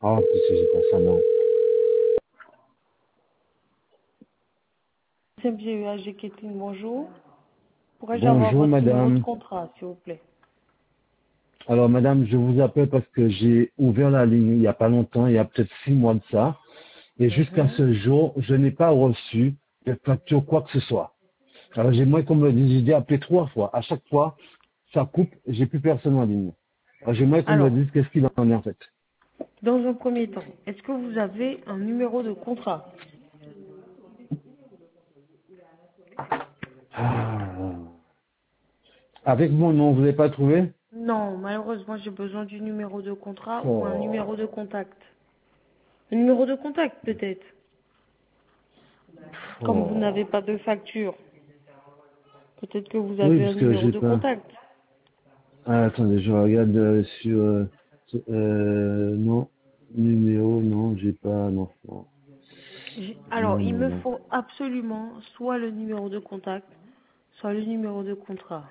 Ah, puisque j'ai pas ça, non. CMGEAG Kétine, bonjour. Pourrais-je avoir Bonjour, votre numéro de madame. contrat, s'il vous plaît? Alors, madame, je vous appelle parce que j'ai ouvert la ligne il y a pas longtemps, il y a peut-être 6 mois de ça. Et jusqu'à Mhm. ce jour, je n'ai pas reçu de facture quoi que ce soit. Alors, j'aimerais qu'on me dise, j'ai appelé 3 fois. À chaque fois, ça coupe, j'ai plus personne en ligne. Alors, j'aimerais qu'on me Alors, dise qu'est-ce qu'il en est, en fait. dans un premier temps, est-ce que vous avez un numéro de contrat? Ah. Avec mon nom, vous n'avez pas trouvé? Non, malheureusement, j'ai besoin du numéro de contrat ou un Oh. numéro de contact. Un numéro de contact, peut-être. Comme vous Oh. n'avez pas de facture, peut-être que vous Oui, avez un parce que numéro j'ai de pas. contact. Ah, attendez, je regarde sur... non, numéro, non, j'ai pas, non, non, Alors, non, il me madame. faut absolument soit le numéro de contact, soit le numéro de contrat.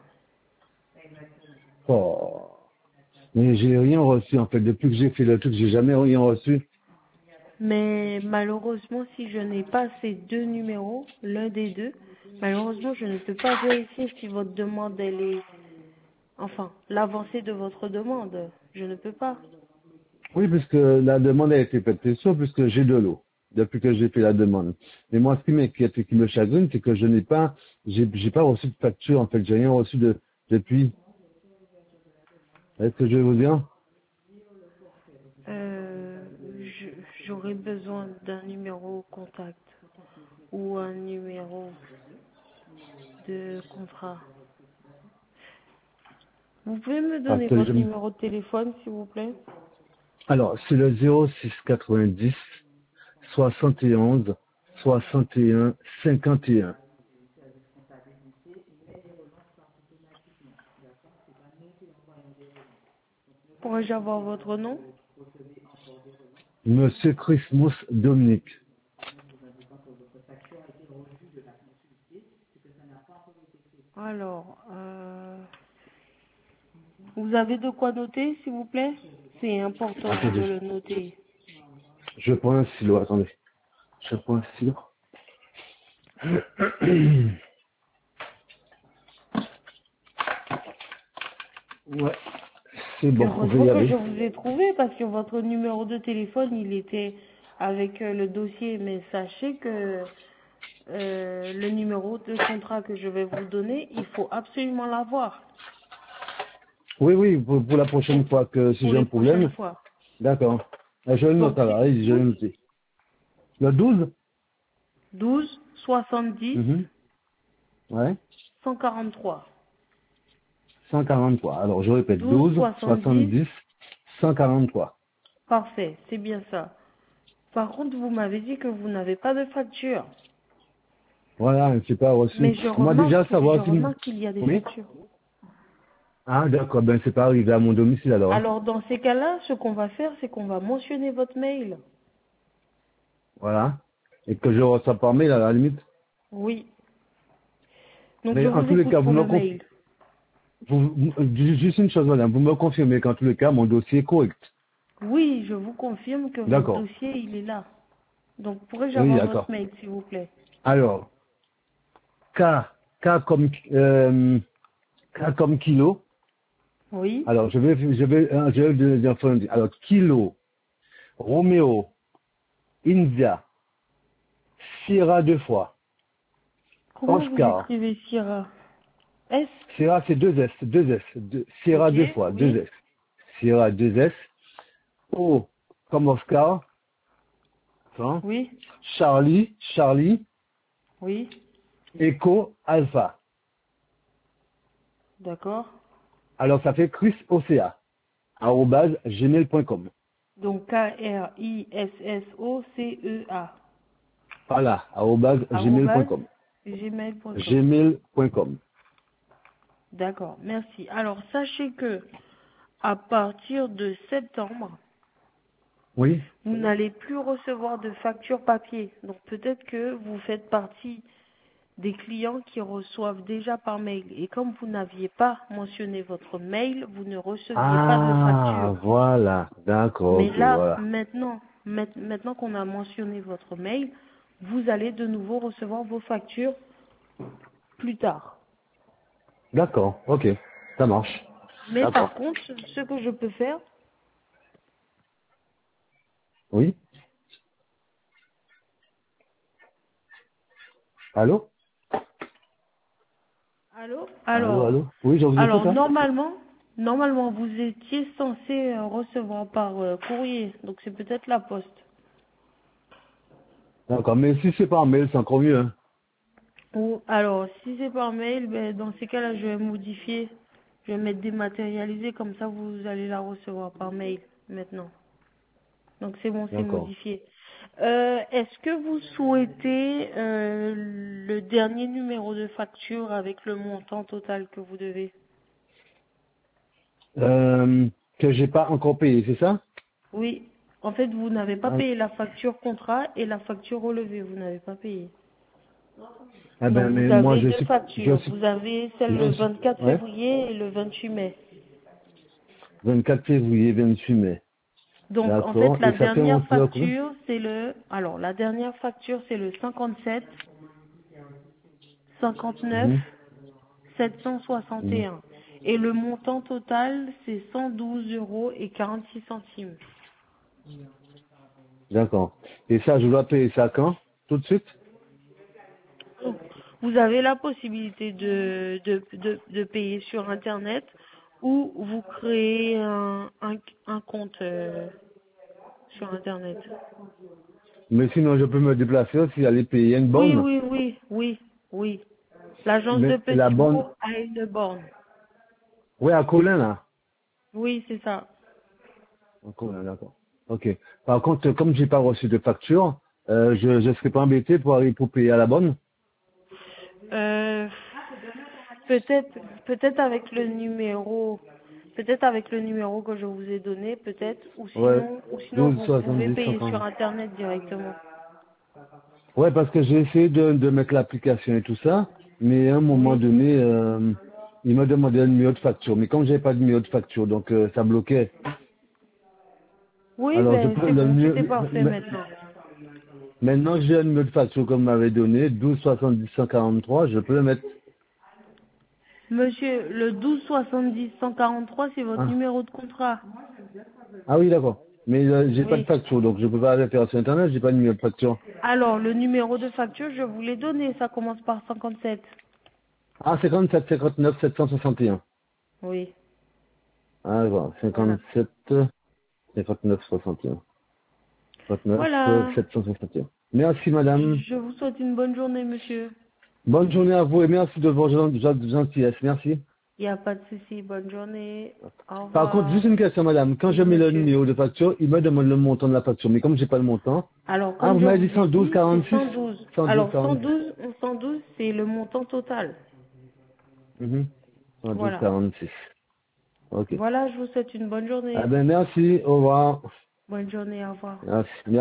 Oh. Mais j'ai rien reçu, en fait, depuis que j'ai fait le truc, j'ai jamais rien reçu. Mais malheureusement, si je n'ai pas ces deux numéros, l'un des deux, malheureusement, je ne peux pas vérifier si votre demande, elle est... Enfin, l'avancée de votre demande, je ne peux pas. Oui, puisque la demande a été faite, c'est sûr, puisque j'ai de l'eau, depuis que j'ai fait la demande. Mais moi, ce qui m'inquiète et qui me chagrine, c'est que je n'ai pas, j'ai pas reçu de facture, en fait, j'ai rien reçu depuis. Est-ce que je vais vous dire? Euh, J'aurais besoin d'un numéro contact ou un numéro de contrat. Vous pouvez me Parce donner que votre numéro de téléphone, s'il vous plaît? alors, c'est le 06 90 71 61 51. Pourrais-je avoir votre nom? Monsieur Christmas Dominique. Alors, vous avez de quoi noter, s'il vous plaît? C'est important de Attendez, le noter. je prends un stylo, attendez. Je prends un stylo. Ouais, c'est bon, on peut Heureusement y que je aller. vous ai trouvé parce que votre numéro de téléphone, il était avec le dossier. Mais sachez que le numéro de contrat que je vais vous donner, il faut absolument l'avoir Oui, oui, pour la prochaine fois que si pour j'ai un les prochaines problème. fois. D'accord. Je le note Donc, alors, c'est allez, je vais le 12, noter. Le 12. 12, 70, Mhm. Ouais. 143. 143. Alors, je répète, 12, 12, 70, 70, 143. parfait, c'est bien ça. Par contre, vous m'avez dit que vous n'avez pas de facture. Voilà, c'est pas reçu. Mais je Moi, déjà, remarque, je savoir si... remarque qu'il y a des Oui. factures. Ah, d'accord, ben c'est pas arrivé à mon domicile alors, hein. Alors, dans ces cas-là, ce qu'on va faire, c'est qu'on va mentionner votre mail. Voilà. Et que je reçois par mail à la limite. Oui. Donc, je Mais en vous tous les écoute cas, pour le mail. juste une chose, madame, vous me confirmez qu'en tous les cas, mon dossier est correct. Oui, je vous confirme que votre D'accord. dossier, il est là. Donc, pourrais-je Oui, avoir votre d'accord. mail, s'il vous plaît? Alors, K, K comme kilo. Oui. Alors, je vais dire phonétique. Alors, kilo, Roméo, India, Sierra deux fois, Comment vous Oscar. écrivez Sierra? S? Sierra, c'est deux S, Sierra Ok, deux fois, deux oui. S. Sierra deux S. O comme Oscar, hein. Oui. Charlie, Oui. Echo, Alpha. D'accord. Alors ça fait Chris Océa, arobase gmail.com. Donc, Krissocea. Voilà, arobase Arrobase gmail.com. gmail.com. Gmail.com. D'accord, merci. Alors, sachez que à partir de septembre, Oui. vous n'allez plus recevoir de facture papier. Donc, peut-être que vous faites partie des clients qui reçoivent déjà par mail. Et comme vous n'aviez pas mentionné votre mail, vous ne receviez pas de Ah, facture. voilà. D'accord, Mais ok, là, voilà. maintenant qu'on a mentionné votre mail, vous allez de nouveau recevoir vos factures plus tard. D'accord, ok. Ça marche. Mais D'accord. par contre, ce que je peux faire, Oui? Allô? allô? Allô, Alors, allô? Oui, je vous écoute, alors hein? normalement, vous étiez censé recevoir par courrier, donc c'est peut-être la poste. D'accord, mais si c'est par mail, c'est encore mieux, hein? Ou alors, si c'est par mail, ben, dans ces cas-là, je vais modifier. Je vais mettre dématérialisé, comme ça vous allez la recevoir par mail maintenant. Donc c'est bon, c'est D'accord. modifié. Est-ce que vous souhaitez le dernier numéro de facture avec le montant total que vous devez? Euh, que j'ai pas encore payé, c'est ça? Oui. En fait, vous n'avez pas Ah, payé la facture contrat et la facture relevée. Vous n'avez pas payé. eh Donc ben, vous mais moi, avez deux je factures. suis, Vous avez celle le 24 ouais, février et le 28 mai. 24 février, 28 mai. Donc en fait, D'accord. la Et ça fait dernière monter à combien? facture, c'est le... Alors, la dernière facture, c'est le 57 59 Mhm, mhm. 761. Et le montant total, c'est 112 euros et 46 centimes. D'accord. Et ça, je dois payer ça quand? Tout de suite? Donc, vous avez la possibilité de payer sur Internet ou vous créez un compte sur Internet. Mais sinon, je peux me déplacer aussi, aller payer une Oui, borne. oui, oui, oui, oui. L'agence de Mais la Petit borne, Bourg a une borne. ouais, à Colin, là. Oui, c'est ça. À Colin, d'accord. Ok. Par contre, comme j'ai pas reçu de facture, je serai pas embêté pour aller pour payer à la borne. Euh, peut-être, peut-être avec le numéro que je vous ai donné, peut-être, Ouais. ou sinon 12, vous pouvez 70, payer 50. sur Internet directement. Ouais, parce que j'ai essayé de mettre l'application et tout ça, mais à un moment Oui. donné, il m'a demandé un numéro de facture. Mais comme j'avais pas de numéro de facture, donc ça bloquait. Oui, Alors je ben peux c'est le bon, tout mieux est parfait maintenant. maintenant que j'ai un numéro de facture comme m'avait donné, 12 70 143, je peux le mettre. Monsieur, le 12 70 143, c'est votre Ah, numéro de contrat. ah oui, d'accord. Mais j'ai pas de Oui. facture, donc je peux pas aller faire sur internet, j'ai pas de numéro de facture. Alors, le numéro de facture, je vous l'ai donné, ça commence par 57. Ah, 57 59 761. Oui, Ah, voilà, voilà. 57 59 61. 59 Voilà. 761. Merci madame. Je vous souhaite une bonne journée, monsieur. Bonne journée à vous et merci de votre gentillesse. Merci. Il n'y a pas de souci. Bonne journée. Au Par contre, juste revoir. une question, madame. Quand je Oui, mets le monsieur. numéro de facture, il me demande le montant de la facture. Mais comme j'ai pas le montant, Alors, ah, comme vous je m'avez vous dit ai 112, dit, c'est 46? 112. 112, Alors, 46. 112, c'est le montant total. Mhm. 112, Voilà. 46. Ok. Voilà, je vous souhaite une bonne Ah journée. ben, merci. Au revoir. Bonne journée, au revoir. Merci.